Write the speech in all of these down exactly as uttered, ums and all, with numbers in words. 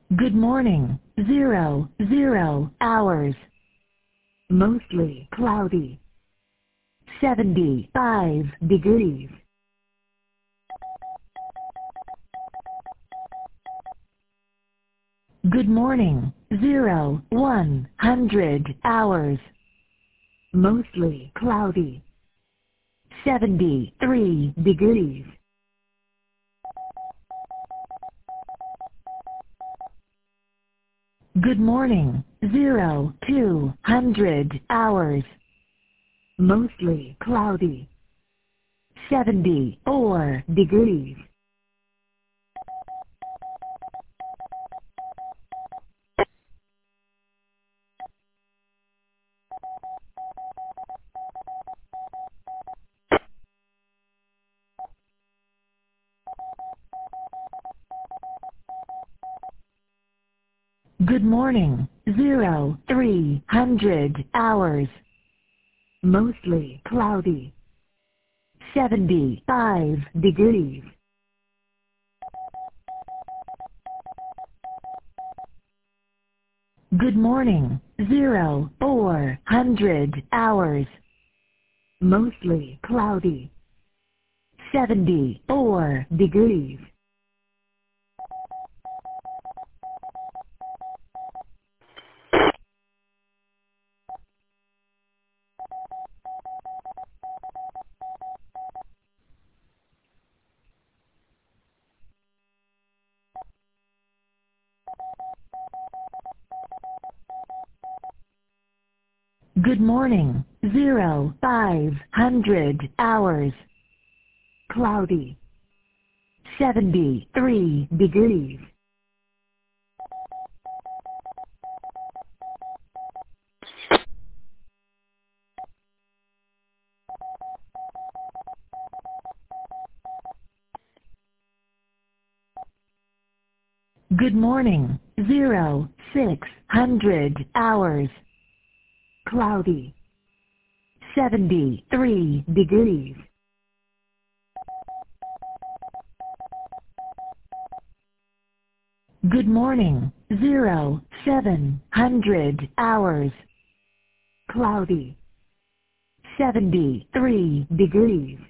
Good morning. Zero, zero hours. Mostly cloudy. seventy-five degrees. Good morning. Zero, one hundred hours. Mostly cloudy. seventy-three degrees. Good morning. Zero, two hundred hours. Mostly cloudy. seventy-four degrees. Good morning. Zero, three hundred hours. Mostly cloudy. seventy-five degrees. Good morning. Zero, four hundred hours. Mostly cloudy. seventy-four degrees. Good morning. Zero, five hundred hours. Cloudy. seventy-three degrees. Good morning. Zero, six hundred hours. Cloudy. seventy-three degrees. Good morning. Zero, seven hundred hours. Cloudy. seventy-three degrees.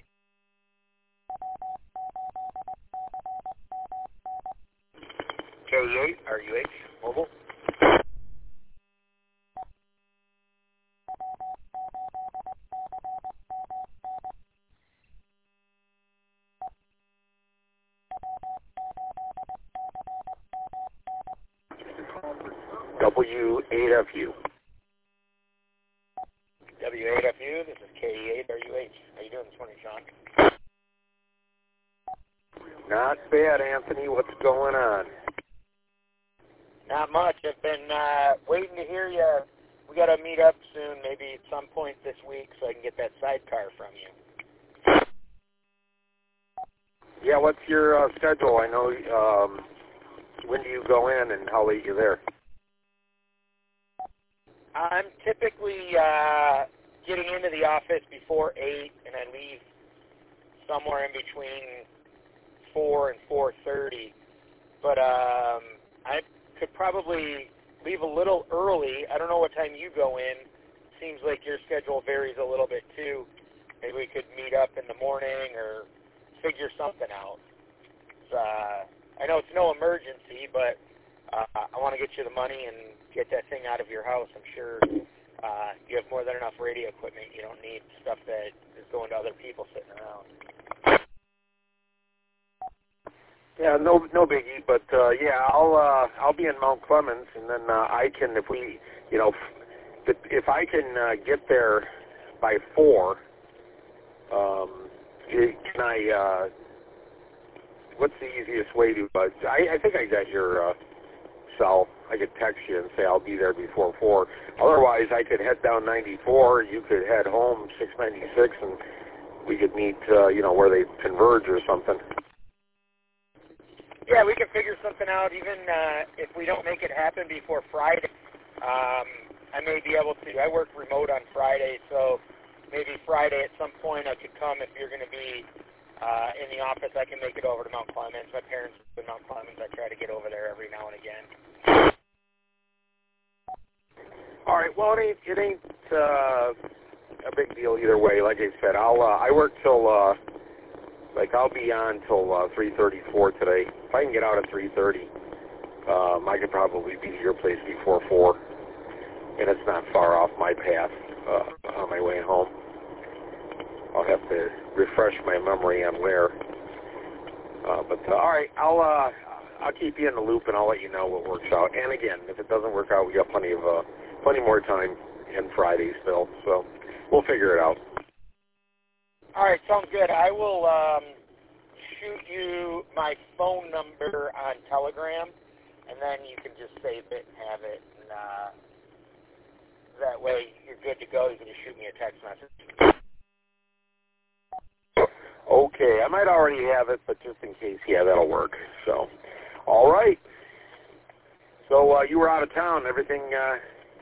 K eight, R U H, mobile. W eight F U. W eight F U, this is K eight R U H. How you doing this morning, Sean? Not bad, Anthony. What's going on? Not much. I've been uh, waiting to hear you. We got to meet up soon, maybe at some point this week, so I can get that sidecar from you. Yeah, what's your uh, schedule? I know, um, when do you go in and how late you're there? I'm typically uh, getting into the office before eight, and I leave somewhere in between four and four thirty. But um, I could probably leave a little early. I don't know what time you go in. Seems like your schedule varies a little bit too. Maybe we could meet up in the morning or figure something out. Uh, I know it's no emergency, but uh, I want to get you the money and get that thing out of your house. I'm sure uh, you have more than enough radio equipment. You don't need stuff that is going to other people sitting around. Yeah, no, no biggie. But uh, yeah, I'll uh, I'll be in Mount Clemens, and then uh, I can, if we, you know, if, if I can uh, get there by four, um, can I? Uh, what's the easiest way to? Uh, I, I think I got your uh, cell. I could text you and say I'll be there before four. Otherwise, I could head down ninety-four. You could head home six ninety-six, and we could meet, uh, you know, where they converge or something. Yeah, we can figure something out. Even uh, if we don't make it happen before Friday, um, I may be able to. I work remote on Friday, so maybe Friday at some point I could come if you're going to be uh, in the office, I can make it over to Mount Clemens. My parents live in Mount Clemens. I try to get over there every now and again. All right. Well, it ain't it ain't uh, a big deal either way. Like I said, I'll uh, I work till uh, like I'll be on till uh, three thirty-four today. If I can get out at three thirty, um, I could probably be to your place before four, and it's not far off my path uh, on my way home. I'll have to refresh my memory on where. Uh, but uh, all right, I'll uh, I'll keep you in the loop, and I'll let you know what works out. And again, if it doesn't work out, we got plenty of uh, plenty more time in Friday still, so we'll figure it out. All right, sounds good. I will um, shoot you my phone number on Telegram, and then you can just save it and have it, and uh, that way you're good to go. You can just shoot me a text message. Okay, I might already have it, but just in case, yeah, that'll work. So, all right. So uh, you were out of town. Everything uh,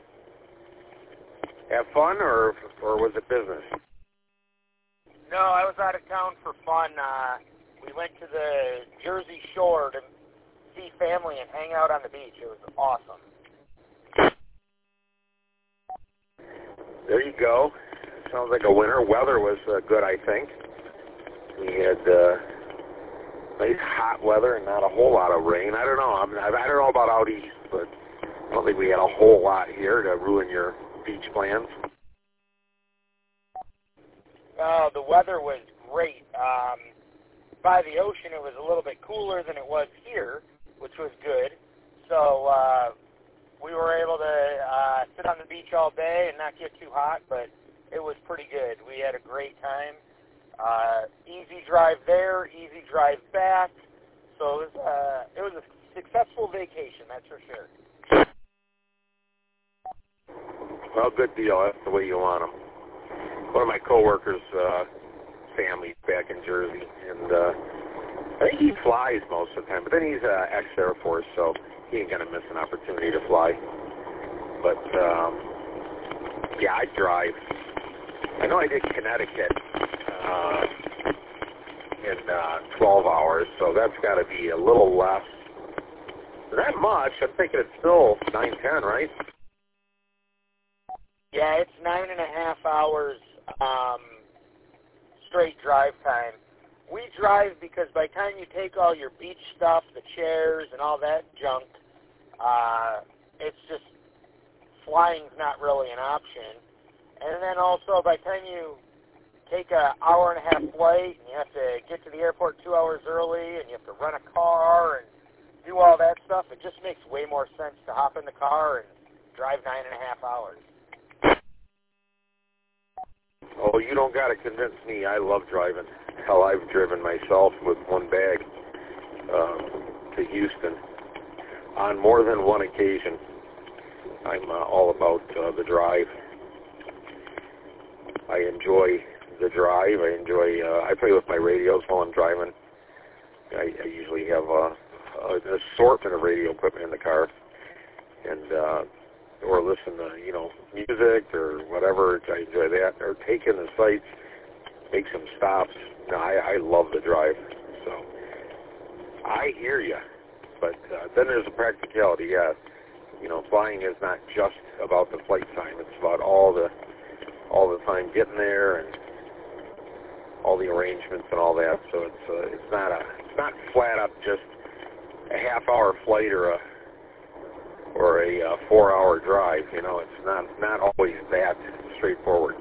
have fun, or or was it business? No, I was out of town for fun. Uh, we went to the Jersey Shore to see family and hang out on the beach. It was awesome. There you go. Sounds like a winter. Weather was uh, good, I think. We had uh, nice hot weather and not a whole lot of rain. I don't know. I, mean, I don't know about out east, but I don't think we had a whole lot here to ruin your beach plans. Uh, the weather was great. Um, by the ocean, it was a little bit cooler than it was here, which was good. So uh, we were able to uh, sit on the beach all day and not get too hot, but it was pretty good. We had a great time. Uh, easy drive there, easy drive back. So it was, uh, it was a successful vacation, that's for sure. Well, good deal. That's the way you want them. One of my coworkers' uh, family back in Jersey, and uh, I think he flies most of the time. But then he's uh, ex-Air Force, so he ain't gonna miss an opportunity to fly. But um, yeah, I drive. I know I did Connecticut uh, in uh, twelve hours, so that's got to be a little less. Not much. I'm thinking it's still nine ten, right? Yeah, it's nine and a half hours um, straight drive time. We drive because by the time you take all your beach stuff, the chairs and all that junk, uh, it's just flying's not really an option. And then also by the time you take an hour and a half flight and you have to get to the airport two hours early and you have to rent a car and do all that stuff, it just makes way more sense to hop in the car and drive nine and a half hours. Oh, you don't got to convince me. I love driving. Hell, I've driven myself with one bag um, to Houston on more than one occasion. I'm uh, all about uh, the drive. I enjoy the drive. I enjoy, uh, I play with my radios while I'm driving. I, I usually have uh, an assortment of radio equipment in the car. And, uh, or listen to, you know, music or whatever. I enjoy that. Or take in the sights, make some stops. No, I, I love the drive. So I hear you. But uh, then there's a practicality, yeah. You know, flying is not just about the flight time. It's about all the all the time getting there and all the arrangements and all that. So it's uh, it's not a it's not flat up just a half hour flight or a or a uh, four hour drive. You know, it's not not always that straightforward.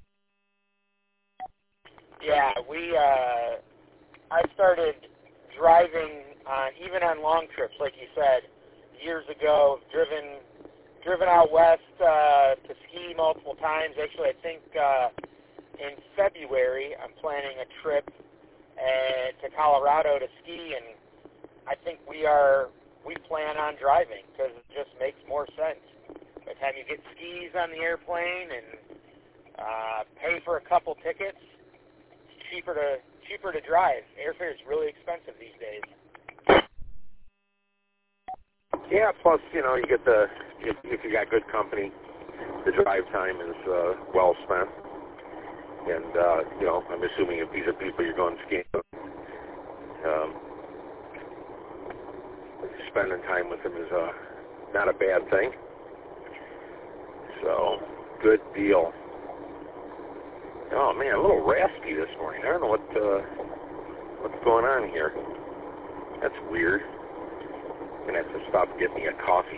Yeah, we uh, I started driving on even on long trips, like you said, years ago. Driven driven out west uh, to ski multiple times. Actually, I think uh, in February I'm planning a trip uh, to Colorado to ski, and I think we are we plan on driving because it just makes more sense. By the time you get skis on the airplane and uh, pay for a couple tickets, it's cheaper to cheaper to drive. Airfare is really expensive these days. Yeah, plus, you know, you get the, if, if you got good company, the drive time is uh, well spent. And, uh, you know, I'm assuming if these are people you're going skiing with, spending time with him is uh, not a bad thing. So, good deal. Oh man, a little raspy this morning. I don't know what uh, what's going on here. That's weird. I'm gonna have to stop and get me a coffee.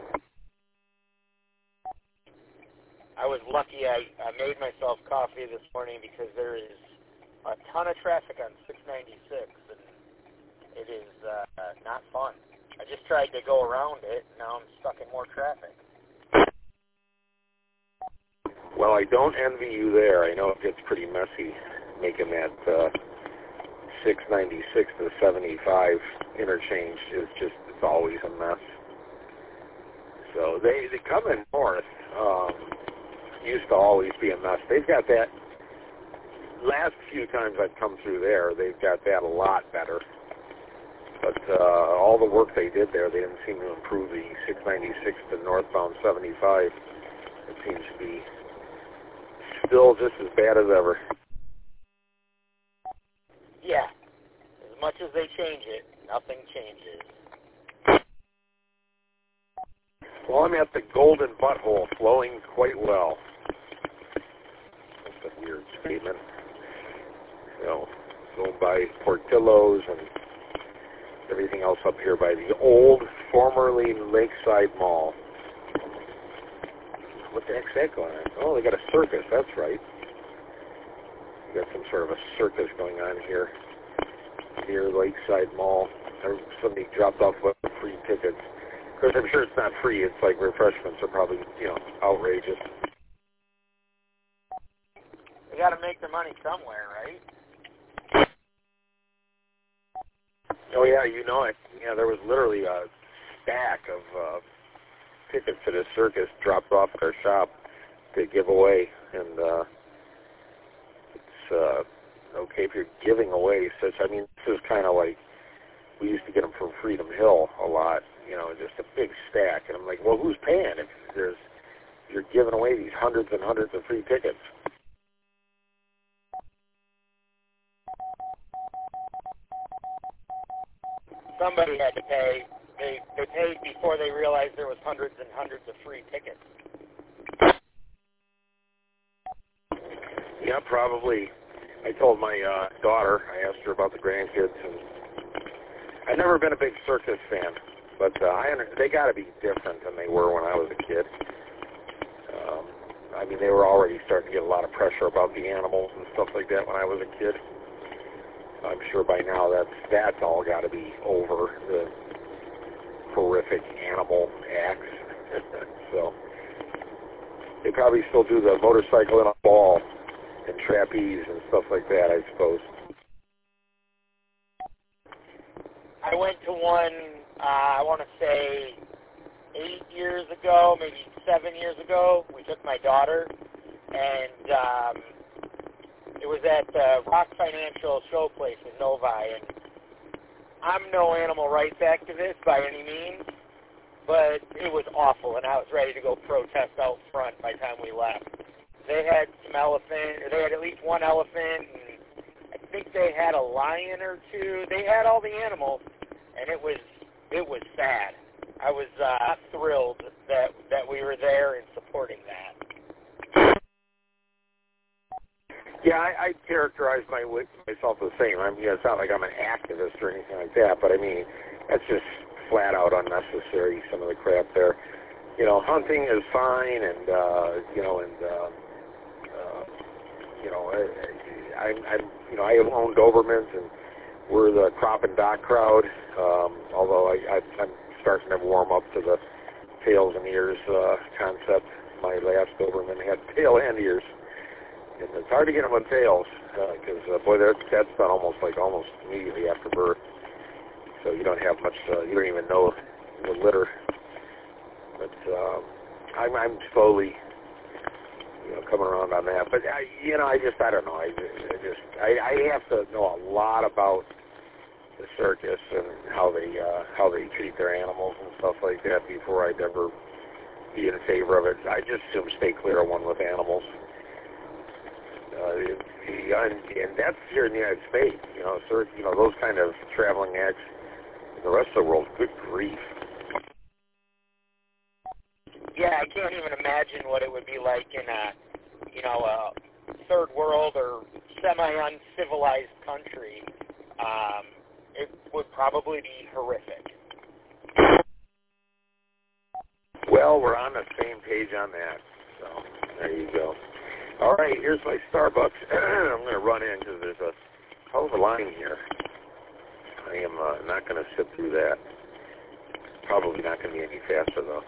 I was lucky I, I made myself coffee this morning because there is a ton of traffic on six ninety-six, and it is uh, not fun. I just tried to go around it, and now I'm stuck in more traffic. Well, I don't envy you there. I know it gets pretty messy making that uh, six ninety-six to seventy-five interchange. Is just, it's always a mess. So they, they come in north. Um, used to always be a mess. They've got that, last few times I've come through there, they've got that a lot better. But uh, all the work they did there, they didn't seem to improve the six ninety-six to northbound seventy-five. It seems to be still just as bad as ever. Yeah. As much as they change it, nothing changes. Well, I'm at the Golden Butthole, flowing quite well. That's a weird statement. You know, going by Portillo's and everything else up here by the old, formerly Lakeside Mall. What the heck's that going on? Oh, they got a circus, that's right. They got some sort of a circus going on here near Lakeside Mall. Somebody dropped off with free tickets. Of course, I'm sure it's not free. It's like refreshments are probably, you know, outrageous. They got to make their money somewhere, right? Oh, yeah, you know it. Yeah, there was literally a stack of uh, tickets to this circus dropped off at our shop to give away. And uh, it's uh, okay if you're giving away such, I mean, this is kind of like, we used to get them from Freedom Hill a lot, you know, just a big stack. And I'm like, well, who's paying if there's, you're giving away these hundreds and hundreds of free tickets? Somebody had to pay. They they paid before they realized there was hundreds and hundreds of free tickets. Yeah, probably. I told my uh, daughter, I asked her about the grandkids, and I've never been a big circus fan, but uh, I under, they got to be different than they were when I was a kid. Um, I mean, they were already starting to get a lot of pressure about the animals and stuff like that when I was a kid. I'm sure by now that's that's all got to be over, the horrific animal acts. So they probably still do the motorcycle in a ball and trapeze and stuff like that, I suppose. I went to one, uh, I want to say, eight years ago, maybe seven years ago. We took my daughter, and um, it was at the Rock Financial Showplace in Novi, and I'm no animal rights activist by any means, but it was awful, and I was ready to go protest out front by the time we left. They had some elephant, or they had at least one elephant, and I think they had a lion or two. They had all the animals, and it was it was sad. I was uh, thrilled that that we were there and supporting that. Yeah, I, I characterize my myself the same. I mean, it's not like I'm an activist or anything like that, but I mean, that's just flat out unnecessary, some of the crap there. You know, hunting is fine, and, uh, you know, and, uh, uh, you know, I, I, I'm, you know, I own Dobermans, and we're the crop and dock crowd, um, although I, I, I'm starting to warm up to the tails and ears uh, concept. My last Doberman had tail and ears. And it's hard to get them on tails because, uh, boy, that's, that's done almost like almost immediately after birth. So you don't have much, uh, you don't even know the litter. But um, I'm, I'm slowly, you know, coming around on that. But, I, you know, I just, I don't know. I, I just, I, I have to know a lot about the circus and how they, uh, how they treat their animals and stuff like that before I'd ever be in favor of it. I just assume stay clear of one with animals. Uh, and, and that's here in the United States, you know, so, you know, those kind of traveling acts, The rest of the world, good grief. Yeah, I can't even imagine what it would be like in a, you know, a third world or semi-uncivilized country. Um, it would probably be horrific. Well, we're on the same page on that. So there you go. All right, here's my Starbucks. I'm going to run in because there's a hell of a line here. I am uh, not going to sit through that. Probably not going to be any faster, though.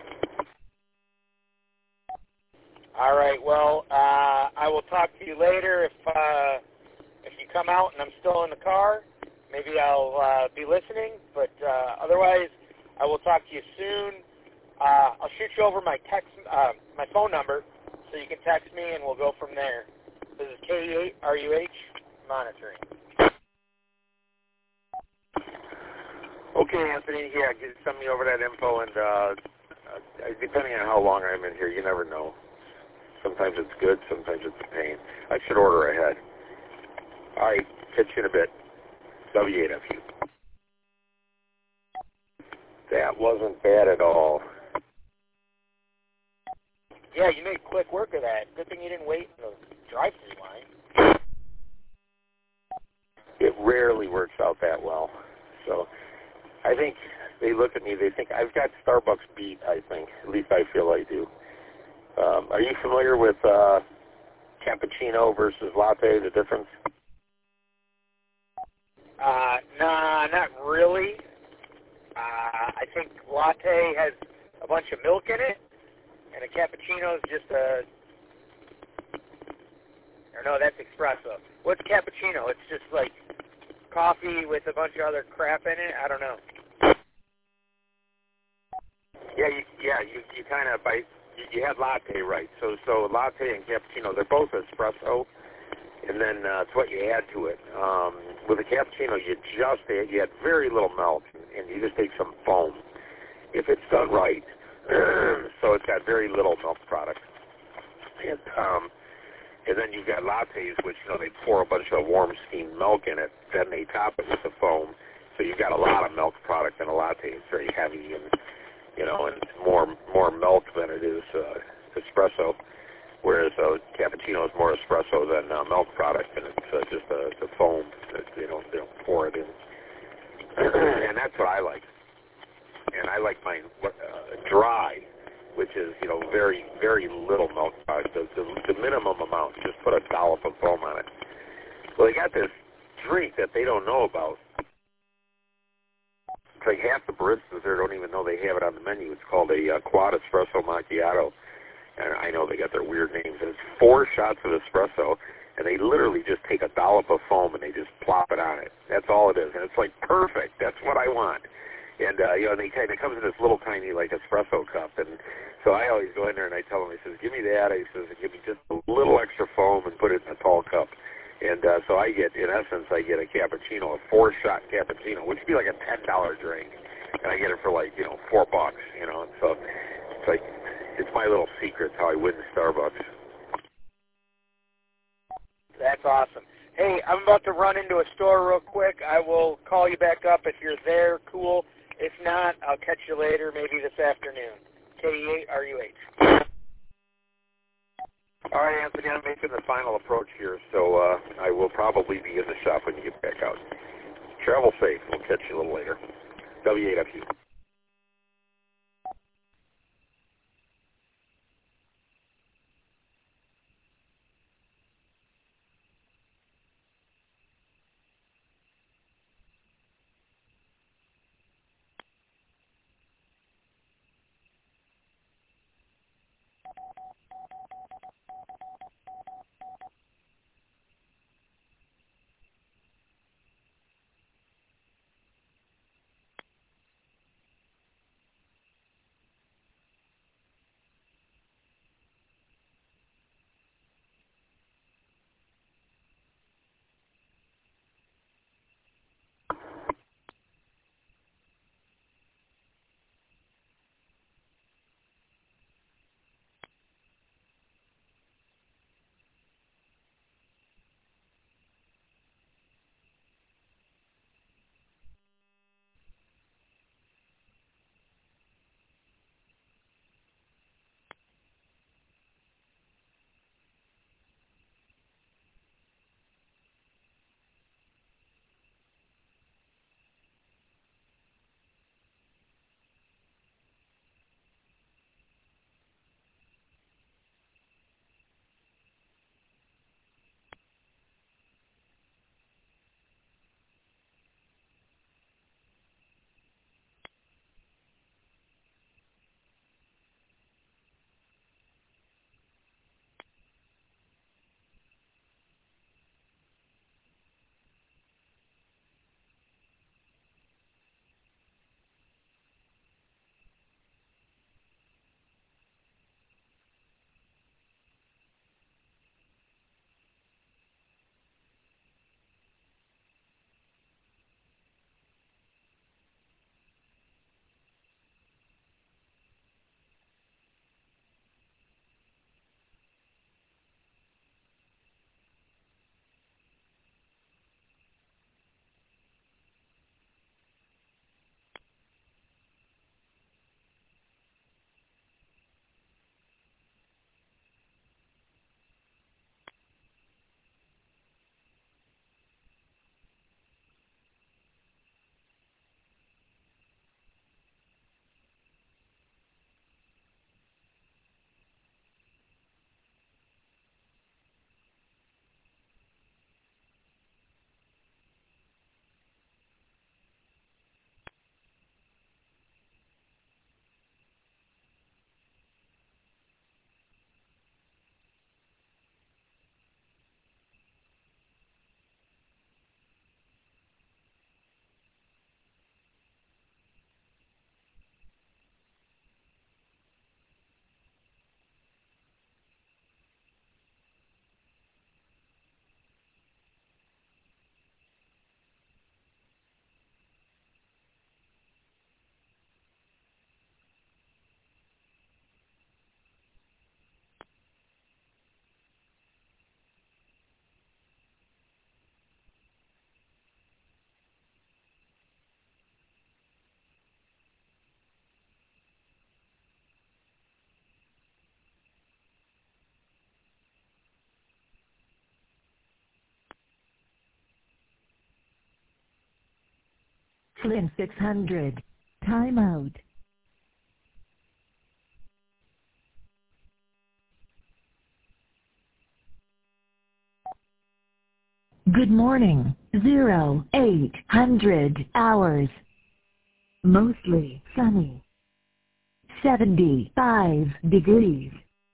All right, well, uh, I will talk to you later. If uh, if you come out and I'm still in the car, maybe I'll uh, be listening. But uh, otherwise, I will talk to you soon. Uh, I'll shoot you over my text, uh, my phone number, so you can text me, and we'll go from there. This is K E eight R U H Monitoring. Okay, Anthony. Yeah, get, send me over that info, and uh, uh, depending on how long I'm in here, you never know. Sometimes it's good, sometimes it's a pain. I should order ahead. All right, catch you in a bit. W eight F U. That wasn't bad at all. Yeah, you made quick work of that. Good thing you didn't wait in the drive-through line. It rarely works out that well. So I think they look at me, they think, I've got Starbucks beat, I think. At least I feel I do. Um, are you familiar with uh, cappuccino versus latte, the difference? Uh, nah, not really. Uh, I think latte has a bunch of milk in it, and a cappuccino is just a, or no, that's espresso. What's cappuccino? It's just like coffee with a bunch of other crap in it? I don't know. Yeah, you, yeah, you, you kind of, by, you, you had latte right. So, so latte and cappuccino, they're both espresso, and then uh, it's what you add to it. Um, with a cappuccino, you just add, you add very little milk, and you just take some foam. If it's done right, so it's got very little milk product. And, um, and then you've got lattes, which, you know, they pour a bunch of warm steamed milk in it, then they top it with the foam. So you've got a lot of milk product in a latte. It's very heavy and, you know, and more more milk than it is uh, espresso. Whereas uh, cappuccino is more espresso than uh, milk product, and it's uh, just a, the foam that, you know, they don't pour it in. And that's what I like. And I like mine uh, dry, which is, you know, very, very little milk product. The, the, the minimum amount, just put a dollop of foam on it. Well, they got this drink that they don't know about. It's like half the baristas there don't even know they have it on the menu. It's called a uh, quad espresso macchiato. And I know they got their weird names. And it's four shots of espresso, and they literally just take a dollop of foam and they just plop it on it. That's all it is. And it's like perfect. That's what I want. And, uh, you know, they kind of comes in this little tiny, like, espresso cup. And so I always go in there and I tell them, he says, give me that. He says, give me just a little extra foam and put it in a tall cup. And uh, so I get, in essence, I get a cappuccino, a four-shot cappuccino, which would be like a ten dollar drink. And I get it for, like, you know, four bucks, you know. And so it's like, it's my little secret how I win Starbucks. That's awesome. Hey, I'm about to run into a store real quick. I will call you back up if you're there. Cool. If not, I'll catch you later, maybe this afternoon. K E eight R U H. All right, Anthony, I'm making the final approach here, so uh, I will probably be in the shop when you get back out. Travel safe. We'll catch you a little later. W eight F U. Flynn six hundred. Timeout. Good morning. Zero eight hundred hours. Mostly sunny. seventy-five degrees.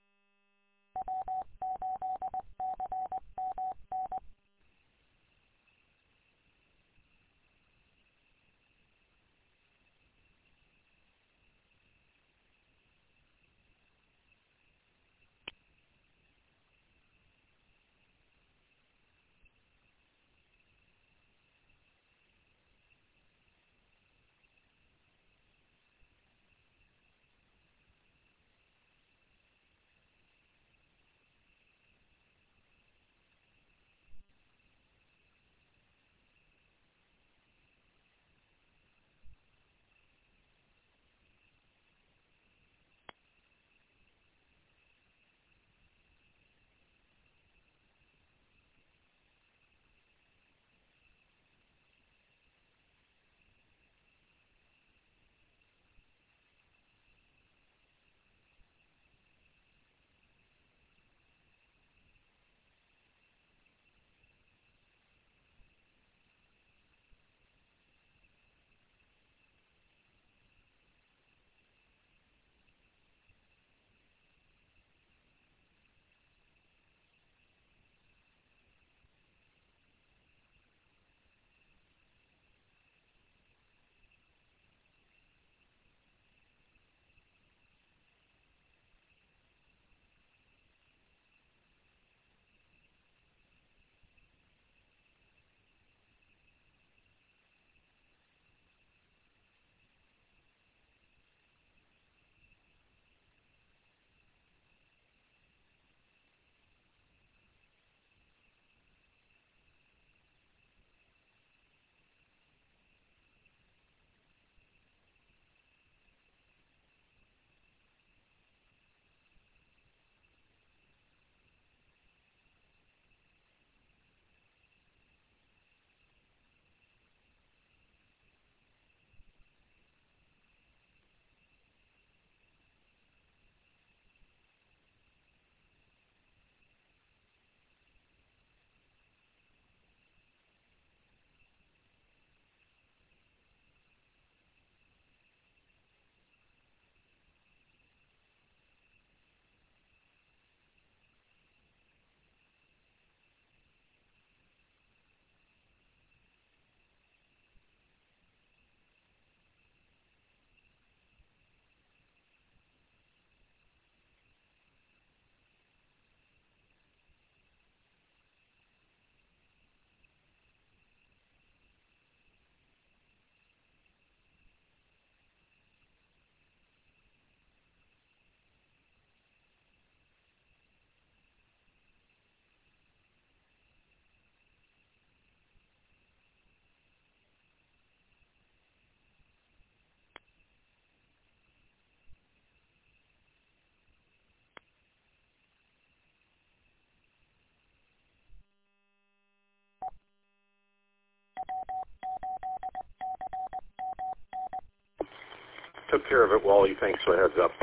Took care of it, Wally. Thanks for the heads up.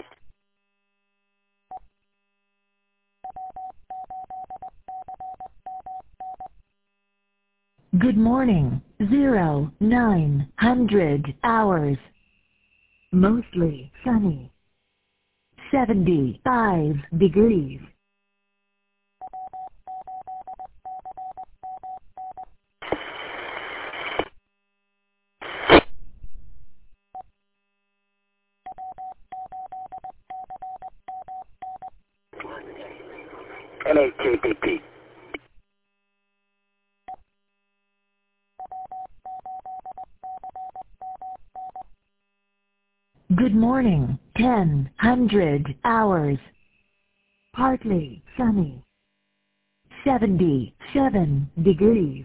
Good morning. Zero nine hundred hours. Mostly sunny. seventy-five degrees. N A K P P. Good morning. Ten hundred hours. Partly sunny. seventy-seven degrees.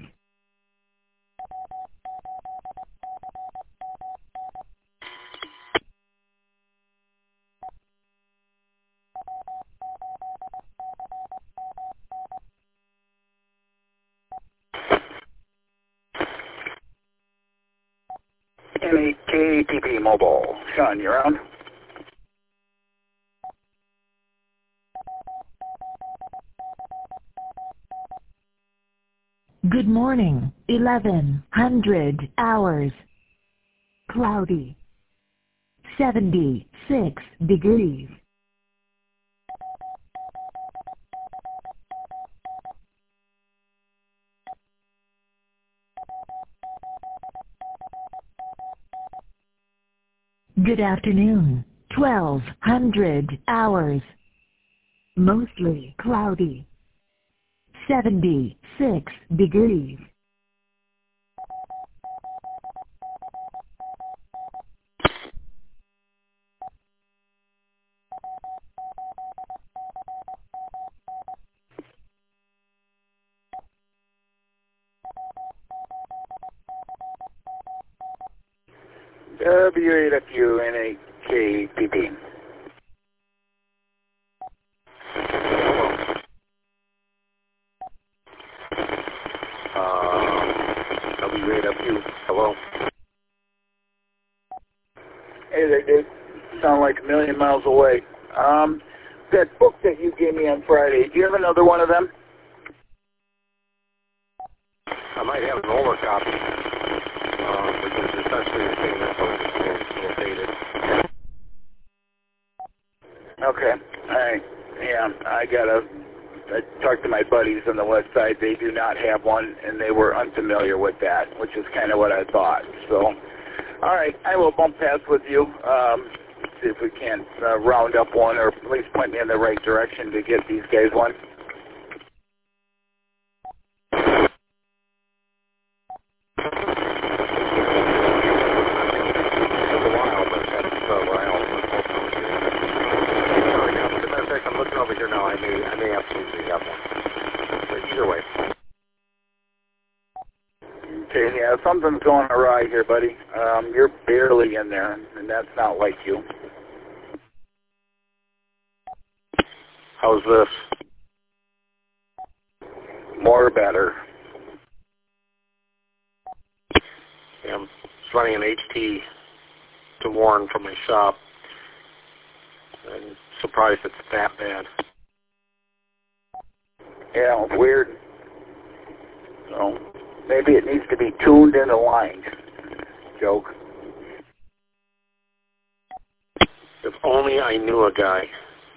M eight K P P Mobile. Sean, you're on. Good morning, eleven hundred hours. Cloudy. seventy-six degrees. Good afternoon, twelve hundred hours. Mostly cloudy. seventy-six degrees. W eight F U N eight K P P. Uh, W eight F U, hello. Hey there, dude. Sound like a million miles away. Um, that book that you gave me on Friday, do you have another one of them? I might have an older copy, uh, which is essentially the same as a little dated. Okay. All right. Yeah, I gotta I talked to my buddies on the west side. They do not have one, and they were unfamiliar with that, which is kind of what I thought. So, all right, I will bump past with you. Um, see if we can't uh, round up one, or at least point me in the right direction to get these guys one. I'm looking over here now. I may, I may absolutely have one. But either way. Okay, yeah, something's going awry here, buddy. Um, you're barely in there, and that's not like you. How's this? More better. Yeah, I'm just running an H T to Warren from my shop. I'm surprised it's that bad. Yeah, it's weird. So maybe it needs to be tuned and aligned. Joke. If only I knew a guy.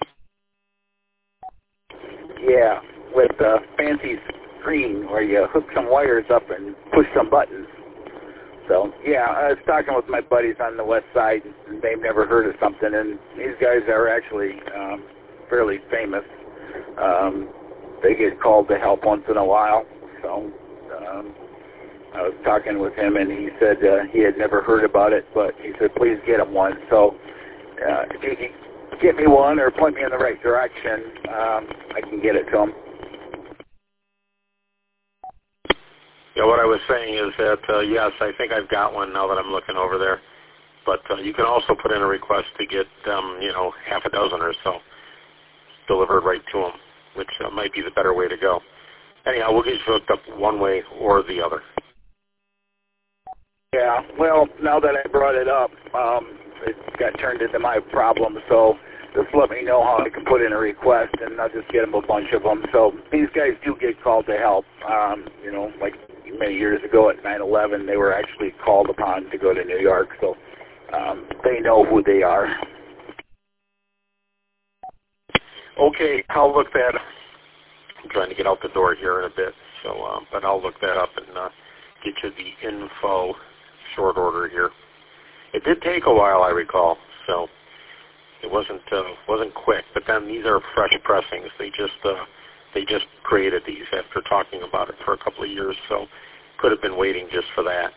Yeah, with a fancy screen where you hook some wires up and push some buttons. So, yeah, I was talking with my buddies on the west side, and they've never heard of something, and these guys are actually um, fairly famous. Um, they get called to help once in a while. So um, I was talking with him, and he said uh, he had never heard about it, but he said, please get him one. So uh, if you can get me one or point me in the right direction, um, I can get it to him. Yeah, what I was saying is that, uh, yes, I think I've got one now that I'm looking over there. But uh, you can also put in a request to get, um, you know, half a dozen or so delivered right to them, which uh, might be the better way to go. Anyhow, we'll get you hooked up one way or the other. Yeah, well, now that I brought it up, um, it got turned into my problem, so just let me know how I can put in a request, and I'll just get them a bunch of them. So these guys do get called to help. Um, you know, like many years ago at nine eleven, they were actually called upon to go to New York, so um, they know who they are. Okay, I'll look that up. I'm trying to get out the door here in a bit, so uh, but I'll look that up and uh, get you the info short order here. It did take a while, I recall, so it wasn't uh, wasn't quick. But then these are fresh pressings. They just uh, they just created these after talking about it for a couple of years, so could have been waiting just for that.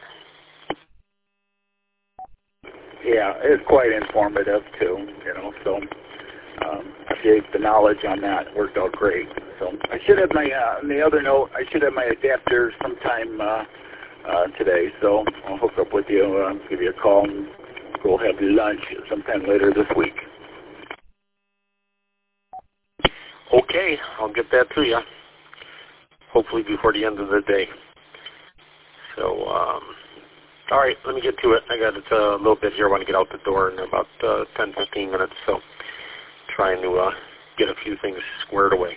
Yeah, it's quite informative too, you know. So um, I gave the knowledge on that. It worked out great. So I should have my uh, on the other note, I should have my adapter sometime uh, uh, today. So I'll hook up with you, uh, give you a call, and we'll have lunch sometime later this week. Okay, I'll get that to you. Hopefully before the end of the day. So um, All right, let me get to it. I got it, uh, a little bit here. I want to get out the door in about uh, ten, fifteen minutes, so trying to uh, get a few things squared away.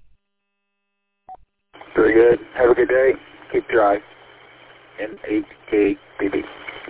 Very good. Have a good day. Keep dry. N H K B B.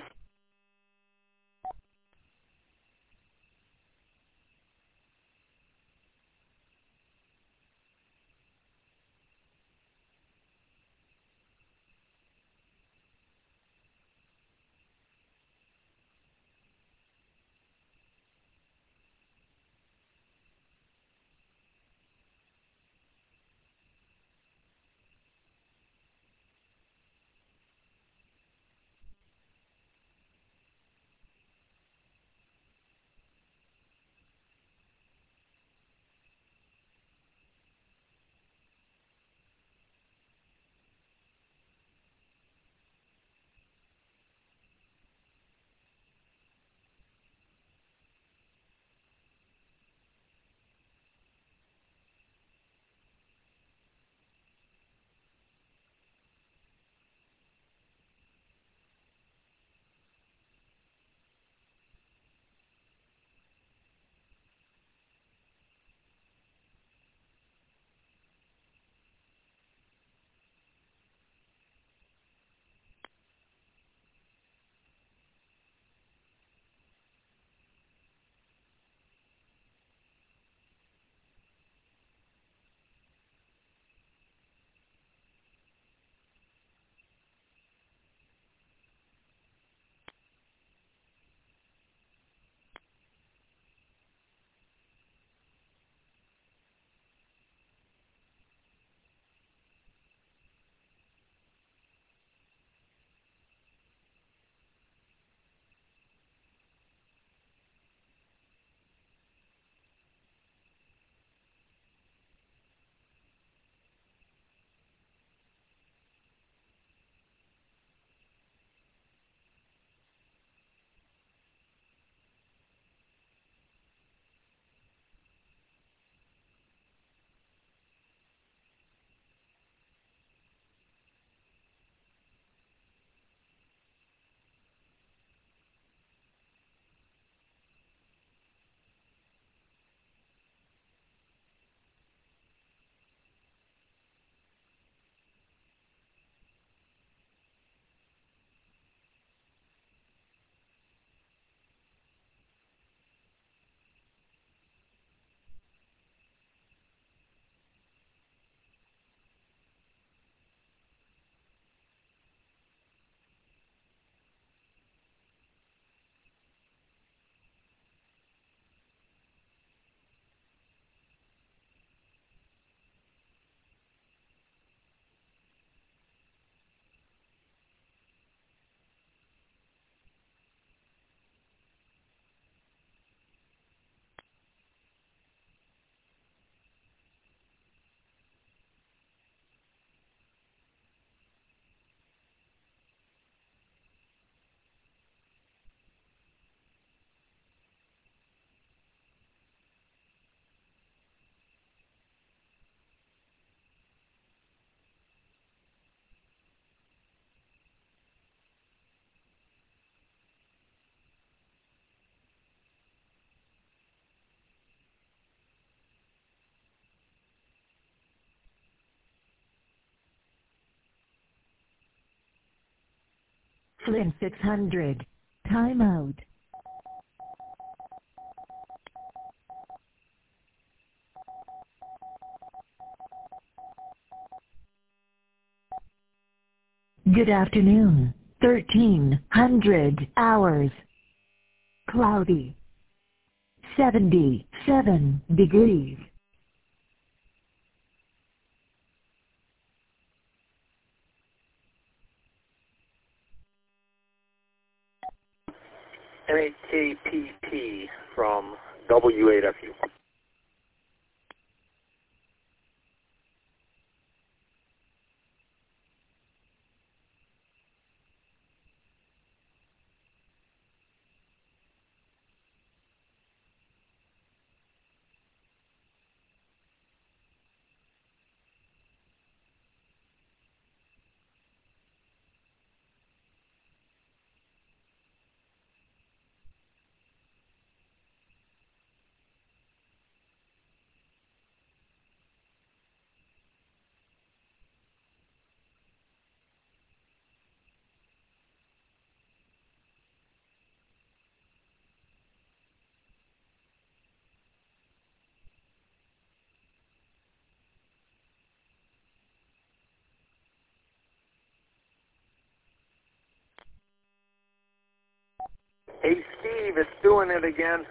Flynn six hundred. Timeout. Good afternoon. thirteen hundred hours. Cloudy. seventy-seven degrees. N H K P P from W eight F U. Hey, Steve, it's doing it again.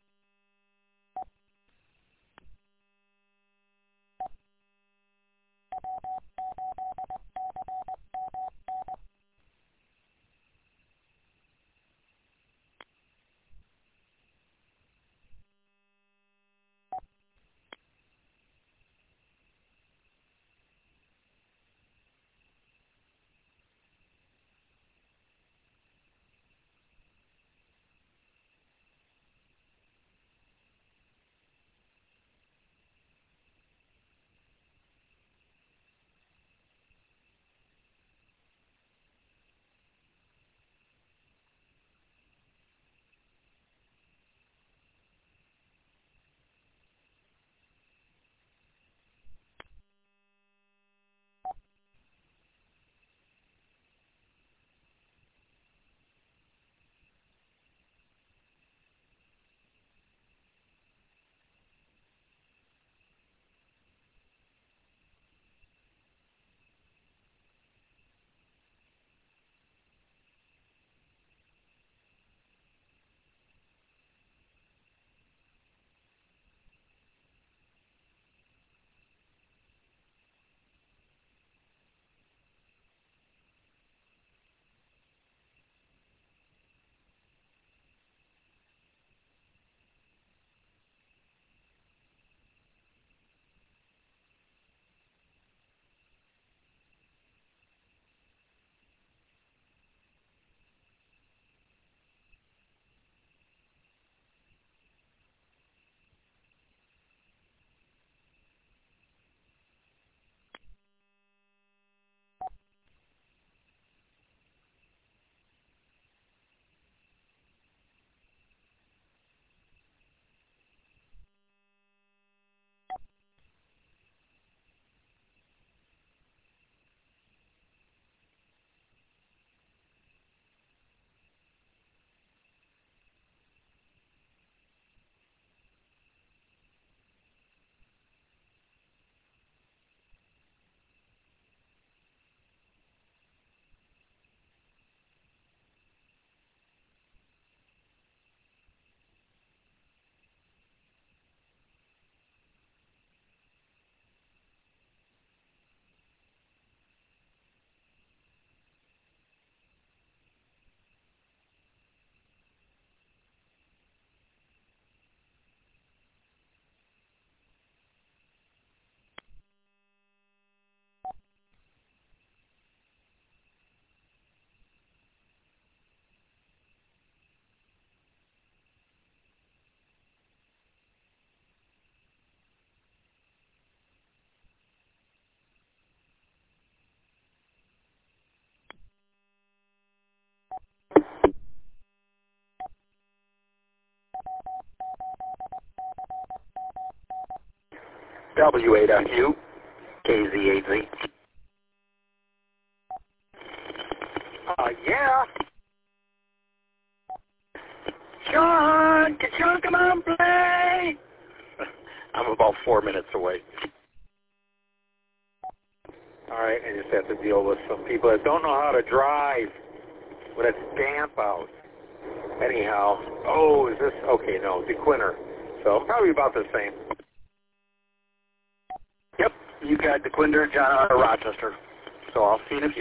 W eight F U, K Z eight Z. Uh, yeah. Sean, can Sean come on play? I'm about four minutes away. All right, I just have to deal with some people that don't know how to drive when it's damp out. Anyhow, oh, is this, okay, no, DeQuinter. So probably about the same. Yep, you got DeQuinter, John out of Rochester. So I'll see you in a few.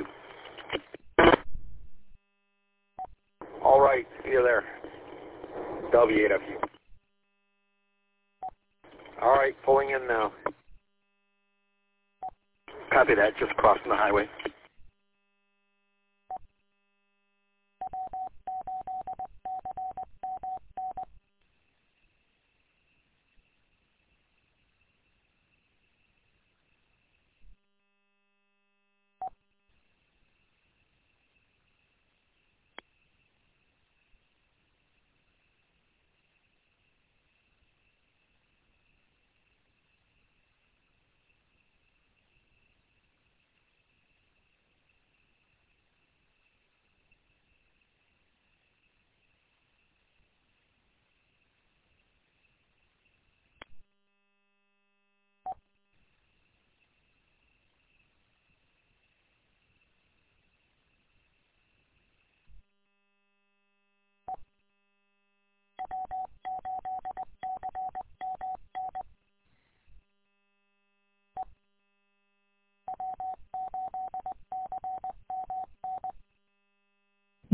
All right, see you there. W eight F U. All right, pulling in now. Copy that, just crossing the highway.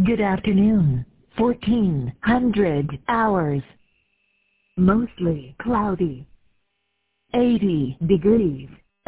Good afternoon. fourteen hundred hours. Mostly cloudy. eighty degrees.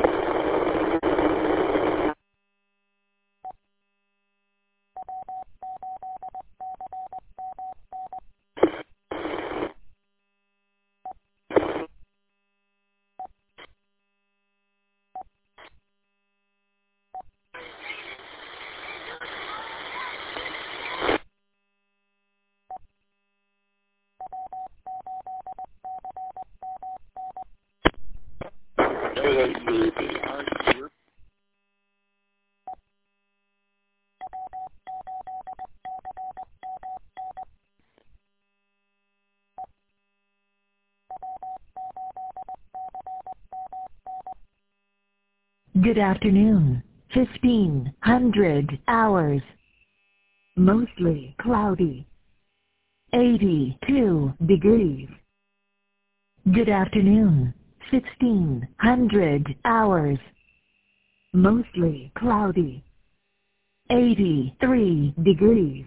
Good afternoon. fifteen hundred hours. Mostly cloudy. eighty-two degrees. Good afternoon. sixteen hundred hours. Mostly cloudy. eighty-three degrees.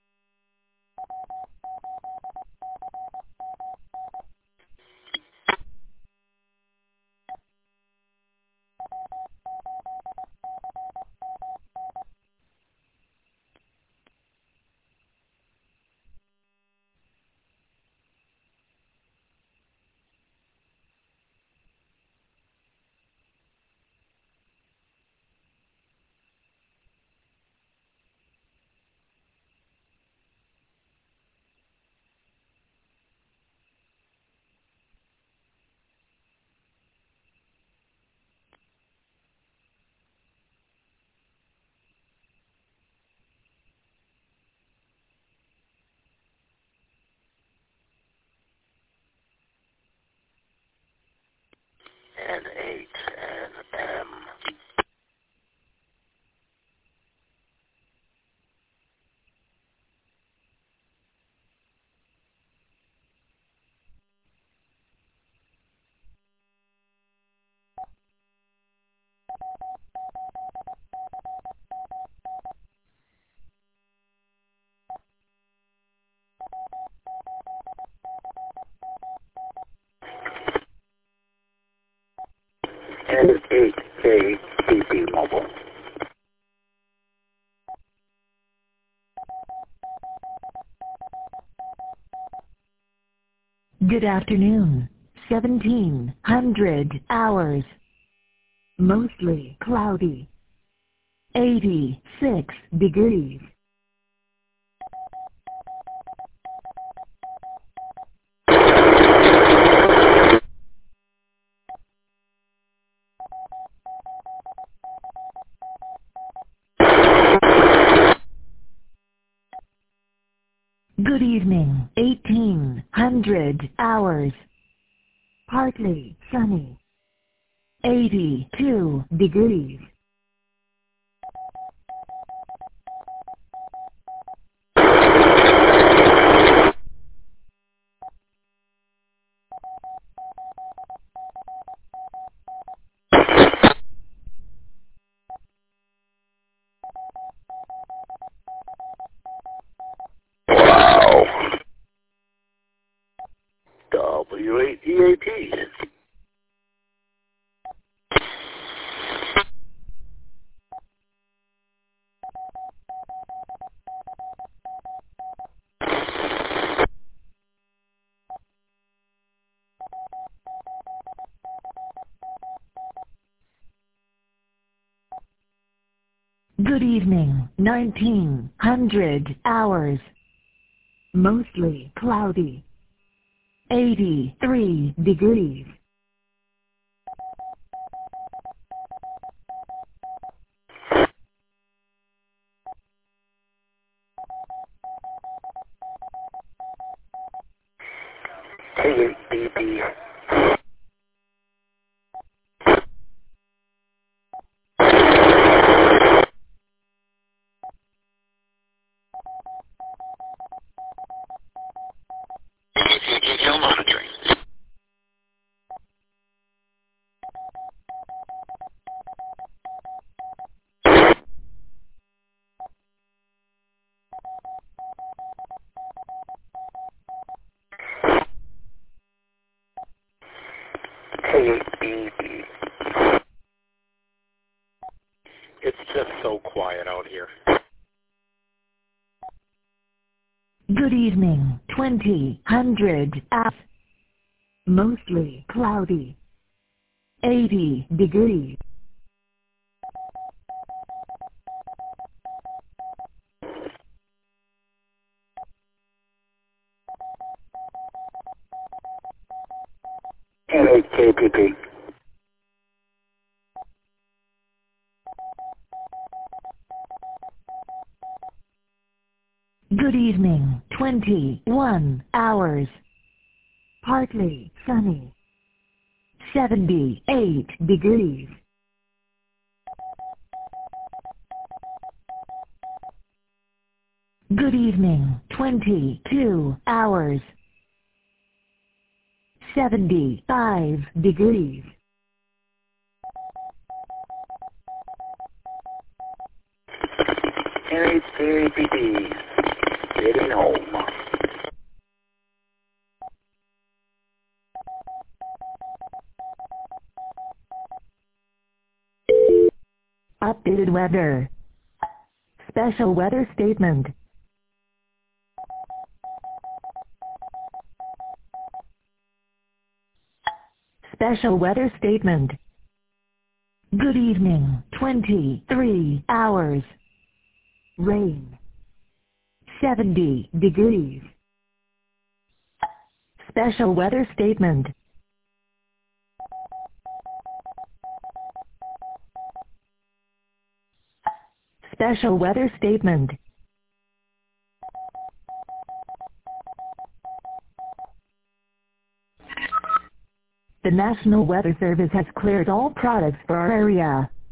N H N M. N H K C P Mobile. Good afternoon. seventeen hundred hours. Mostly cloudy. eighty-six degrees. Good evening. eighteen hundred hours. Partly sunny. eighty-two degrees. Wow. W eight E A P. Good evening. nineteen hundred hours. Mostly cloudy. eighty-three degrees. K eight D B. Detail monitoring. K B B. It's just so quiet out here. Good evening, twenty hundred hours. Mostly cloudy. eighty degrees. And eight K B B. Good evening, twenty-one hours. Partly sunny. seventy-eight degrees. Good evening, twenty-two hours. seventy-five degrees. And eight K B B. Getting home. Updated weather. Special weather statement. Special weather statement. Good evening, twenty-three hours. Rain. seventy degrees. Special weather statement. Special weather statement. The National Weather Service has cleared all products for our area.